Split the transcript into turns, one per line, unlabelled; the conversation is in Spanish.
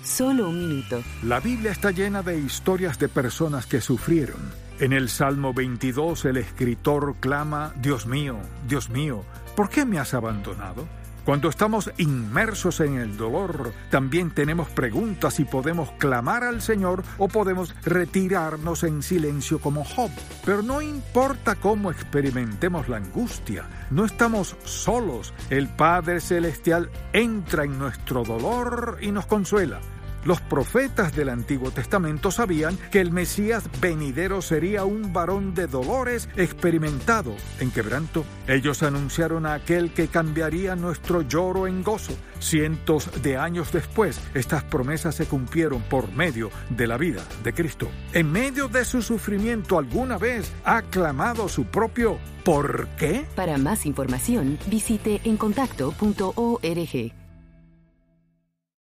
Solo un minuto.
La Biblia está llena de historias de personas que sufrieron. En el Salmo 22 el escritor clama: Dios mío, ¿por qué me has abandonado? Cuando estamos inmersos en el dolor, también tenemos preguntas y podemos clamar al Señor o podemos retirarnos en silencio como Job. Pero no importa cómo experimentemos la angustia, no estamos solos. El Padre Celestial entra en nuestro dolor y nos consuela. Los profetas del Antiguo Testamento sabían que el Mesías venidero sería un varón de dolores, experimentado en quebranto. Ellos anunciaron a aquel que cambiaría nuestro lloro en gozo. Cientos de años después, estas promesas se cumplieron por medio de la vida de Cristo. En medio de su sufrimiento, ¿alguna vez ha clamado su propio ¿por qué?
Para más información, visite encontacto.org.